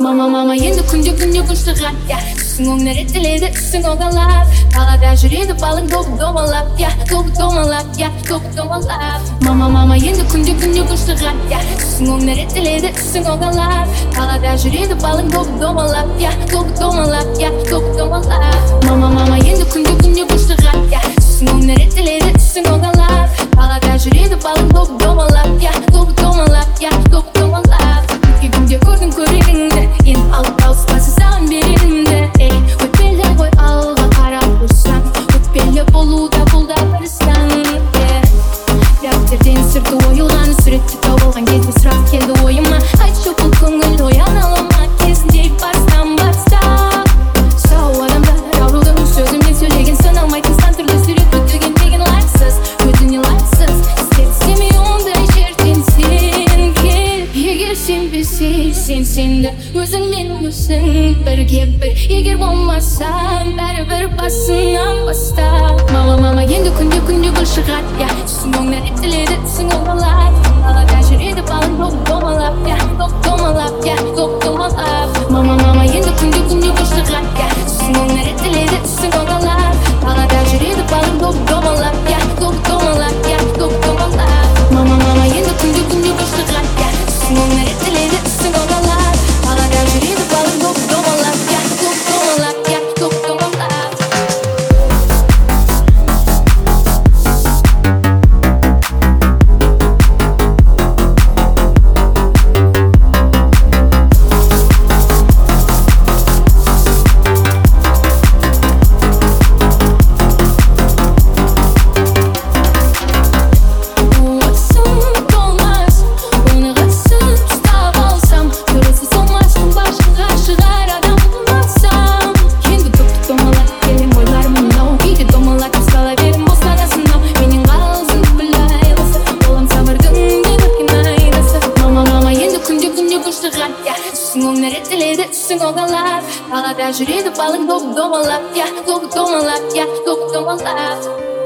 Mama енді күнде күштіған, түсің оңнар етіледі, түсің оғалап. Қалада жүреді балың домалап, домалап. Мама енді күнде күштіған, түсің оңнар етіледі, түсің оғалап. Қалада жүреді балың домалап, домалап. Мама енді күнде күштіған, түсің оңнар етіледі, түсің оғалап. Қалада жүреді балың домалап, домалап. Өткен күнде көрдің көреріңді, енді алып алыспасы саған берерімді. Өтпелі ғой алға қарап тұрсаң, өтпелі болуда бұл да бір сан. Дәптерден сүрті ойылған, суретті тауып кезде сұрақ келді ойыма. Айтшы бұл көңіл оянала ма, кезінде бастан бастап. Сау адамдар аурудың сөзімен сөйлеген саналмайтын сан түрлі сурет өтілген деген лайықсыз, өзіне лайықсыз. Істемей ондай жерден сен кел. Егер сенбесе сен сенді өзіңмен өзің бірге бір. Егер болмасам бәрібір басынан баста. Мама енді күнде гүл шығады, түсің оңнар етіледі, түсің оғалап. Қалада жүреді балың домалап, домалап. Мама енді күнде гүл шығады, түсің оңнар етіледі, түсің оғалап. Қалада жүреді балың домалап, домалап. Мама енді күнде гүл шығады, түсің оңнар етіледі, түсің оғалап. Қалада жүреді балың домалап, домалап. Түсің оңнар етіледі, түсің оғалап. Қалада жүреді балың домалап, домалап.